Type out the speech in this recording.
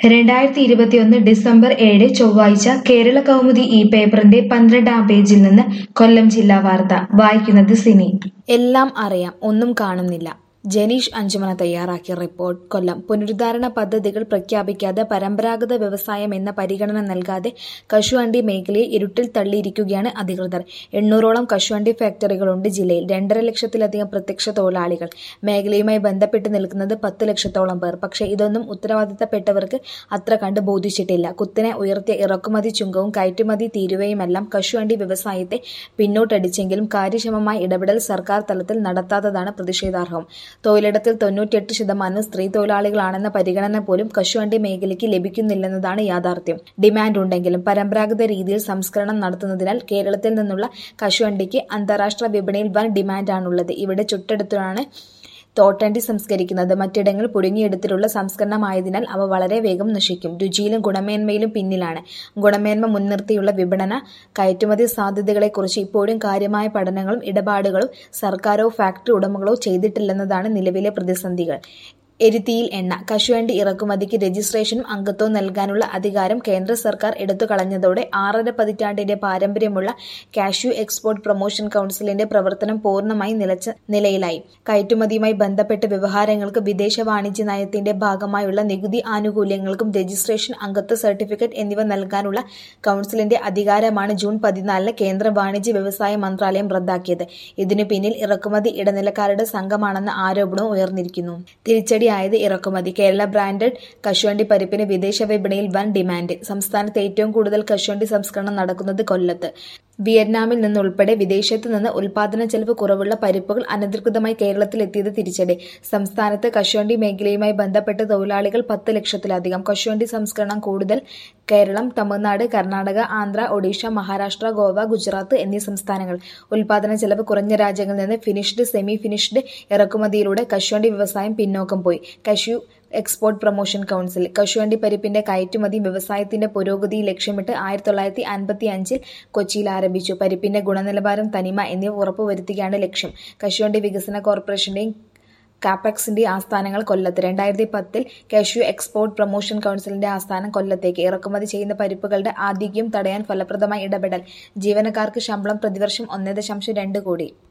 2021 December 7 ചൊവ്വാഴ്ച കേരള കൗമുദി ഈ പേപ്പറിന്റെ 12-ാം പേജിൽ നിന്ന് കൊല്ലം ജില്ലാ വാർത്ത വായിക്കുന്നത് സിനി. എല്ലാം അറിയാം, ഒന്നും കാണുന്നില്ല. ജനീഷ് അഞ്ചുമന തയ്യാറാക്കിയ റിപ്പോർട്ട്. കൊല്ലം. പുനരുദ്ധാരണ പദ്ധതികൾ പ്രഖ്യാപിക്കാതെ പരമ്പരാഗത വ്യവസായം എന്ന പരിഗണന നൽകാതെ കശുവണ്ടി മേഖലയെ ഇരുട്ടിൽ തള്ളിയിരിക്കുകയാണ് അധികൃതർ. 800ഓളം കശുവണ്ടി ഫാക്ടറികളുണ്ട് ജില്ലയിൽ. 2.5 ലക്ഷത്തിലധികം പ്രത്യക്ഷ തൊഴിലാളികൾ. മേഖലയുമായി ബന്ധപ്പെട്ട് നിൽക്കുന്നത് 10 ലക്ഷത്തോളം പേർ. പക്ഷേ ഇതൊന്നും ഉത്തരവാദിത്തപ്പെട്ടവർക്ക് അത്ര കണ്ട് ബോധിച്ചിട്ടില്ല. കുത്തനെ ഉയർത്തിയ ഇറക്കുമതി ചുങ്കവും കയറ്റുമതി തീരുവയുമെല്ലാം കശുവണ്ടി വ്യവസായത്തെ പിന്നോട്ടടിച്ചെങ്കിലും കാര്യക്ഷമമായ ഇടപെടൽ സർക്കാർ തലത്തിൽ നടത്താത്തതാണ് പ്രതിഷേധാർഹം. തൊഴിലിടത്തിൽ 98% സ്ത്രീ തൊഴിലാളികളാണെന്ന പരിഗണന പോലും കശുവണ്ടി മേഖലയ്ക്ക് ലഭിക്കുന്നില്ലെന്നതാണ് യാഥാർത്ഥ്യം. ഡിമാൻഡ് ഉണ്ടെങ്കിലും പരമ്പരാഗത രീതിയിൽ സംസ്കരണം നടത്തുന്നതിനാൽ കേരളത്തിൽ നിന്നുള്ള കശുവണ്ടിക്ക് അന്താരാഷ്ട്ര വിപണിയിൽ വൻ ഡിമാൻഡാണുള്ളത്. ഇവിടെ ചുട്ടെടുത്താണ് തോട്ടണ്ടി സംസ്കരിക്കുന്നത്. മറ്റിടങ്ങളിൽ പുഴുങ്ങിയെടുത്തിട്ടുള്ള സംസ്കരണമായതിനാൽ അവ വളരെ വേഗം നശിക്കും. രുചിയിലും ഗുണമേന്മയിലും പിന്നിലാണ്. ഗുണമേന്മ മുൻനിർത്തിയുള്ള വിപണന കയറ്റുമതി സാധ്യതകളെക്കുറിച്ച് ഇപ്പോഴും കാര്യമായ പഠനങ്ങളും ഇടപാടുകളും സർക്കാരോ ഫാക്ടറി ഉടമകളോ ചെയ്തിട്ടില്ലെന്നതാണ് നിലവിലെ പ്രതിസന്ധികൾ. എരുത്തിയിൽ എണ്ണ. കശുവണ്ടി ഇറക്കുമതിക്ക് രജിസ്ട്രേഷനും അംഗത്വവും നൽകാനുള്ള അധികാരം കേന്ദ്ര സർക്കാർ എടുത്തുകളഞ്ഞതോടെ 6.5 പതിറ്റാണ്ടിന്റെ പാരമ്പര്യമുള്ള കാഷ്യൂ എക്സ്പോർട്ട് പ്രൊമോഷൻ കൗൺസിലിന്റെ പ്രവർത്തനം പൂർണ്ണമായി നിലച്ച നിലയിലായി. കയറ്റുമതിയുമായി ബന്ധപ്പെട്ട വ്യവഹാരങ്ങൾക്ക് വിദേശ വാണിജ്യ നയത്തിന്റെ ഭാഗമായുള്ള നികുതി ആനുകൂല്യങ്ങൾക്കും രജിസ്ട്രേഷൻ, അംഗത്വ സർട്ടിഫിക്കറ്റ് എന്നിവ നൽകാനുള്ള കൗൺസിലിന്റെ അധികാരമാണ് ജൂൺ 14 കേന്ദ്ര വാണിജ്യ വ്യവസായ മന്ത്രാലയം റദ്ദാക്കിയത്. ഇതിനു പിന്നിൽ ഇറക്കുമതി ഇടനിലക്കാരുടെ സംഘമാണെന്ന ആരോപണവും ഉയർന്നിരിക്കുന്നു. തിരിച്ചടി ായത് ഇറക്കുമതി. കേരള ബ്രാൻഡഡ് കശുവണ്ടി പരിപ്പിന് വിദേശ വിപണിയിൽ വൻ ഡിമാൻഡ്. സംസ്ഥാനത്ത് ഏറ്റവും കൂടുതൽ കശുവണ്ടി സംസ്കരണം നടക്കുന്നത് കൊല്ലത്ത്. വിയറ്റ്നാമിൽ നിന്നുൾപ്പെടെ വിദേശത്ത് നിന്ന് ഉൽപാദന ചെലവ് കുറവുള്ള പരിപ്പുകൾ അനധികൃതമായി കേരളത്തിലെത്തിയത് തിരിച്ചടി. സംസ്ഥാനത്ത് കശുവണ്ടി മേഖലയുമായി ബന്ധപ്പെട്ട് തൊഴിലാളികൾ 10 ലക്ഷത്തിലധികം. കശുവണ്ടി സംസ്കരണം കൂടുതൽ കേരളം, തമിഴ്നാട്, കർണാടക, ആന്ധ്ര, ഒഡീഷ, മഹാരാഷ്ട്ര, ഗോവ, ഗുജറാത്ത് എന്നീ സംസ്ഥാനങ്ങൾ. ഉൽപാദന ചെലവ് കുറഞ്ഞ രാജ്യങ്ങളിൽ നിന്ന് ഫിനിഷ്ഡ്, സെമി ഫിനിഷ്ഡ് ഇറക്കുമതിയിലൂടെ കശുവണ്ടി വ്യവസായം പിന്നോക്കം പോയി. Cashew export promotion council. കശുവണ്ടി പരിപ്പിന്റെ കയറ്റുമതി വ്യവസായത്തിന്റെ പുരോഗതി ലക്ഷ്യമിട്ട് 1955 കൊച്ചിയിൽ ആരംഭിച്ചു. പരിപ്പിന്റെ ഗുണനിലവാരം, തനിമ എന്നിവ ഉറപ്പുവരുത്തുകയാണ് ലക്ഷ്യം. കശുവണ്ടി വികസന കോർപ്പറേഷന്റെയും കാപെക്സിന്റെ ആസ്ഥാനങ്ങൾ കൊല്ലത്ത്. 2010 കാഷ്യൂ എക്സ്പോർട്ട് പ്രൊമോഷൻ കൗൺസിലിന്റെ ആസ്ഥാനം കൊല്ലത്തേക്ക്. ഇറക്കുമതി ചെയ്യുന്ന പരിപ്പുകളുടെ ആധിക്യം തടയാൻ ഫലപ്രദമായ ഇടപെടൽ. ജീവനക്കാർക്ക് ശമ്പളം പ്രതിവർഷം 1.2 കോടി.